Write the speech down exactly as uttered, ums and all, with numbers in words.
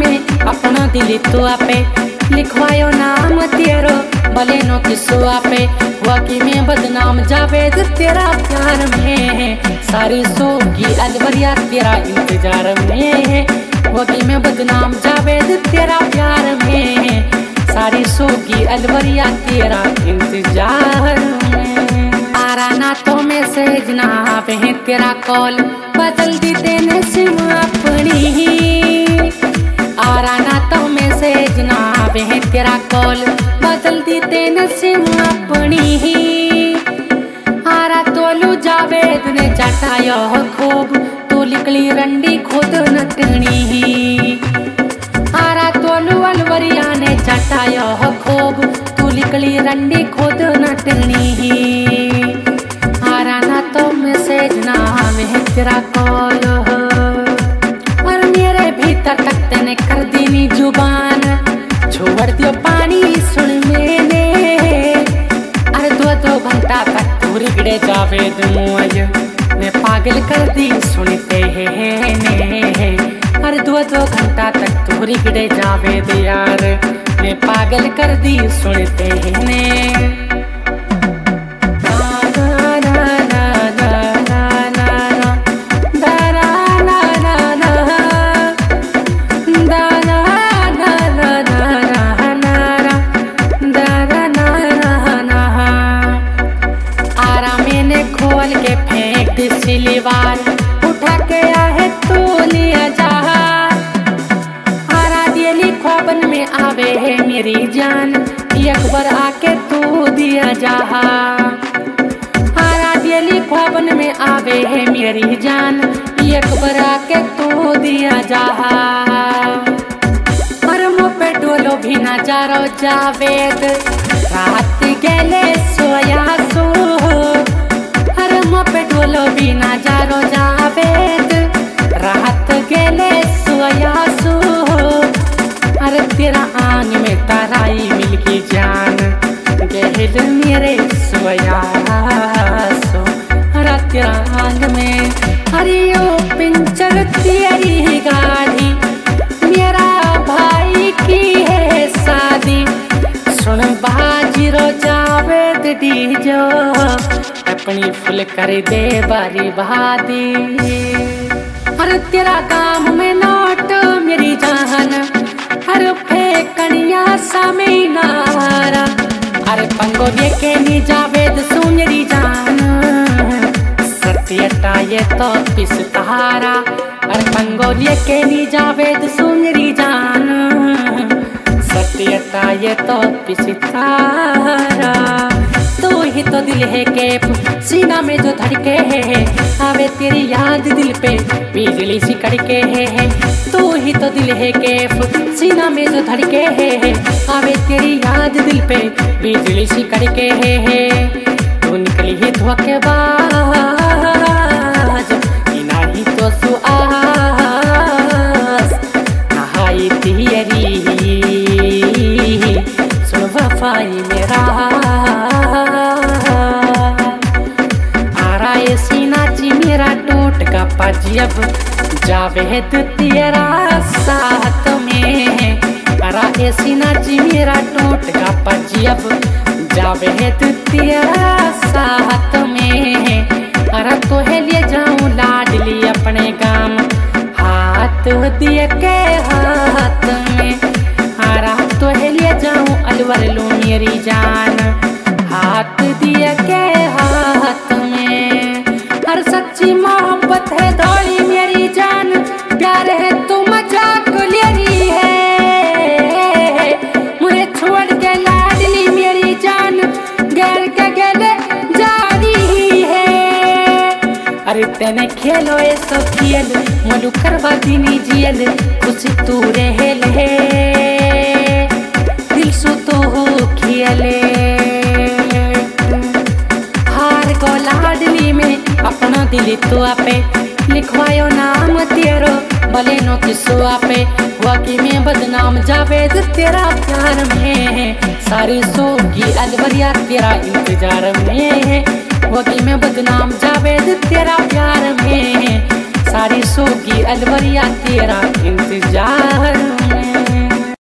में अपना दिल तो आपे लिखवायो नाम तेरो भले नो किसो आपे वाकई में बदनाम जावेद तेरा प्यार में सारी सोगी अलवरिया तेरा इंतजार में वाकई में बदनाम जावेद तेरा प्यार में सारी सोगी अलवरिया तेरा इंतजार में आरा ना तो मैसेज ना आवे है तेरा कॉल बदल दी तेने सिम अपनी आरा ना तो मैसेज ना आवे है तेरा कॉल बदल दी तेने सिम अपनी आरा तोलू जावेद ने चटायो खूब तू निकली रंडी खुद नटनी आरा तोलू अलवरिया ने चटायो खूब तू निकली रंडी खुद नटनी आरा ना तो मैसेज ना आवे है तेरा कॉल और मेरे भीतर तक तेने कर दीनी जुबान छोड़ दियो पानी सुन मैंने अरे दो दो घंटा तक तू रिगड़े जावेद मुझे मैं पागल कर दी सुनते हैं ने अरे दो दो घंटा तक तू रिगड़े जावेद यार मैं पागल कर दी सुनते हैं ने खोल के फेंक दी सिलीवार उठा के आहे तू लिया जा आरा दियली ख्वाबन में आवे है मेरी जान एक बार आके तू दिया जा आरा दियली ख्वाबन में आवे है मेरी जान एक बार आके तू दिया जा और मुँह पे डोलो भी ना जा रो जावेद रात गेले सोया सो पे डोलो भी ना जारो जावेद रात गेले सोया सो अरे तेरा आंग में ताराई मिल की जान गहल मेरे सोया सो अरे तेरा आंग में अरे ओ पिंचर तेरी गाड़ी मेरा भाई की है शादी सुन बाजीरो जावेद डीजो अपनी फुल कर दे बारी बहादी अरे तेरा काम में नोट मेरी जान हर फेकनिया समय नारा अरे पंगो लेके नी जावेद सु मेरी जान सत्यटा ये तो पिस तारा अरे पंगो लेके नी जावेद सु मेरी जान सत्यटा ये तो पिस तारा तू ही तो दिल है कैप सीना में जो धड़के है आवे तेरी याद दिल पे बिजली सी कड़के है तू ही तो दिल है कैप सीना में जो धड़के है आवे तेरी याद दिल पे बिजली सी कड़के है तू निकली ही धोखेबाज नहीं तो सुआस नहाई तेरी सुन वफाई मेरा मेरा टूट का पजियब जावेद तेरा साथ में अरा ऐसी नाची मेरा टूट का पजियब जावेद तेरा साथ में अरा तो है ले जाऊं लाडली अपने गाम हाथ दिए के हाथ में अरा तो है ले जाऊं अलवर लूं मेरी जान हाथ दिए के हाथ में हर सच्ची मोहब्बत है दौड़ी मेरी जान प्यार है तू मजाक ले रही है मुझे छोड़ के लाडली मेरी जान गैर के गले जा रही है अरे तेने खेलो ये सब खेल मलू करवा दीनी जियल कुछ तू रहे ले दिल सो तो हो खेले हार को लाडली में अपना दिल तो आपे लिखवायो नाम तेरो भले नो किसो आपे वाकई में बदनाम जावेद तेरा प्यार में सारी सोगी अलवरिया तेरा इंतजार में वाकई में बदनाम जावेद तेरा प्यार में सारी सोगी अलवरिया तेरा इंतजार।